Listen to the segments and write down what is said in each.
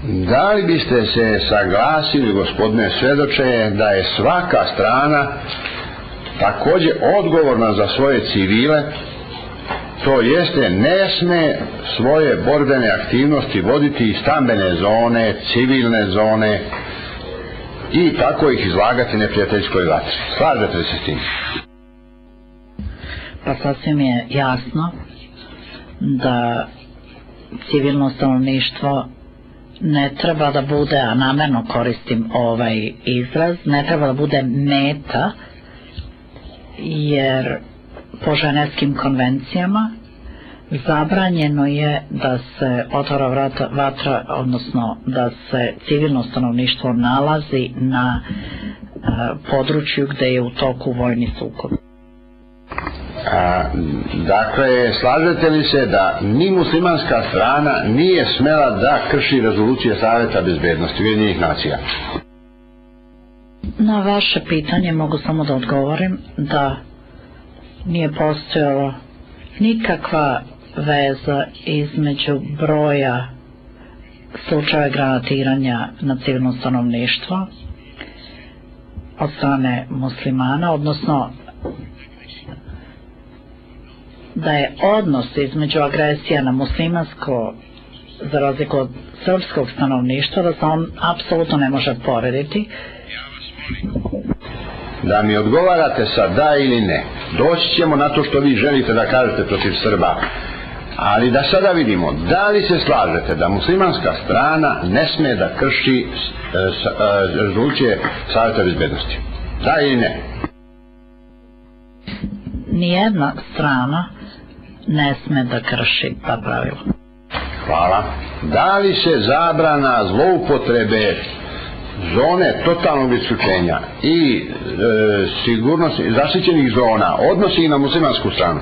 Da li biste se saglasili, gospodine svedoče, da je svaka strana također odgovorna za svoje civile, to jeste ne sme svoje borbene aktivnosti voditi iz stambene zone, civilne zone i tako ih izlagati neprijateljskoj vatri? Slažete li se s tim? Pa sasvim je jasno da civilno stanovništvo ne treba da bude, a namerno koristim ovaj izraz, ne treba da bude meta, jer po ženevskim konvencijama zabranjeno je da se otvara vatra, odnosno da se civilno stanovništvo nalazi na području gde je u toku vojni sukob. Dakle, slažete li se da ni muslimanska strana nije smela da krši rezolucije Saveta bezbednosti Ujedinjenih nacija? Na vaše pitanje mogu samo da odgovorim da nije postojala nikakva veza između broja slučaja granatiranja na civilno stanovništvo od strane muslimana, odnosno da je odnos između agresija na muslimansko za razliku od srpskog stanovništva, da se on apsolutno ne može porediti. Da mi odgovarate sa da ili ne. Doći ćemo na to što vi želite da kažete protiv Srba, ali da sada vidimo da li se slažete da muslimanska strana ne sme da krši rezolucije Saveta bezbednosti. Da ili ne? Nijedna strana ne sme da krši ta pravila. Hvala. Da li se zabrana zloupotrebe zone totalnog isključenja i zaštićenih zona odnosi i na muslimansku stranu?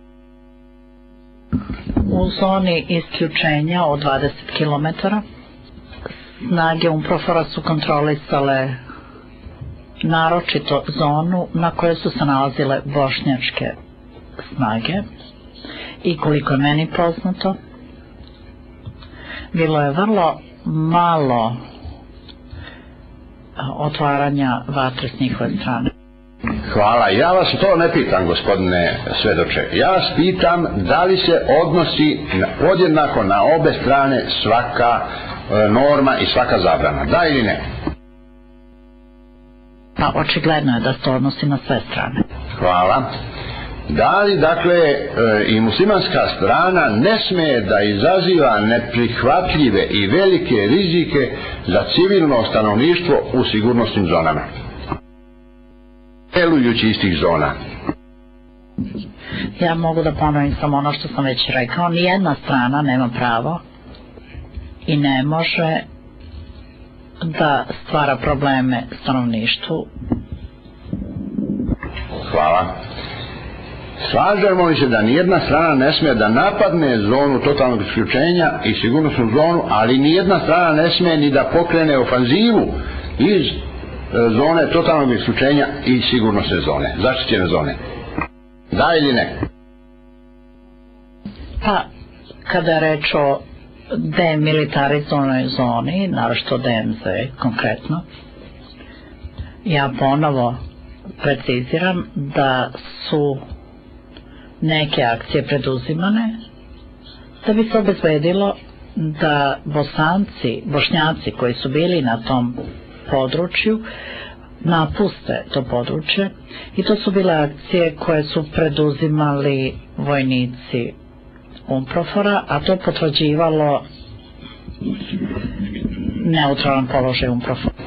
U zoni isključenja od 20 km snage UNPROFOR-a su kontrolisale naročito zonu na kojoj su se nalazile bošnjačke snage i koliko je meni poznato bilo je vrlo malo otvaranja vatre s njihove strane. Hvala. Ja vas to ne pitam, gospodine svedoče. Ja vas pitam da li se odnosi podjednako na obe strane svaka norma i svaka zabrana. Da ili ne? Pa očigledno je da se to odnosi na sve strane. Hvala. Da li, dakle, i muslimanska strana ne sme da izaziva neprihvatljive i velike rizike za civilno stanovništvo u sigurnosnim zonama, delujući iz tih zona? Ja mogu da ponovim samo ono što sam već rekao. Nijedna strana nema pravo i ne može da stvara probleme stanovništvu. Hvala. Slažemo li se da nijedna strana ne smije da napadne zonu totalnog isključenja i sigurnosnu zonu, ali nijedna strana ne smije ni da pokrene ofanzivu iz zone totalnog isključenja i sigurnosne zone, zaštićene zone? Da ili ne? Pa, kada je reč o demilitarizovanoj zoni, naročito DMZ konkretno, ja ponovo preciziram da su neke akcije preduzimane da bi se obezbedilo da bošnjaci koji su bili na tom području napuste to područje, i to su bile akcije koje su preduzimali vojnici UNPROFOR-a, a to potvrđivalo neutralan položaj UNPROFOR-a.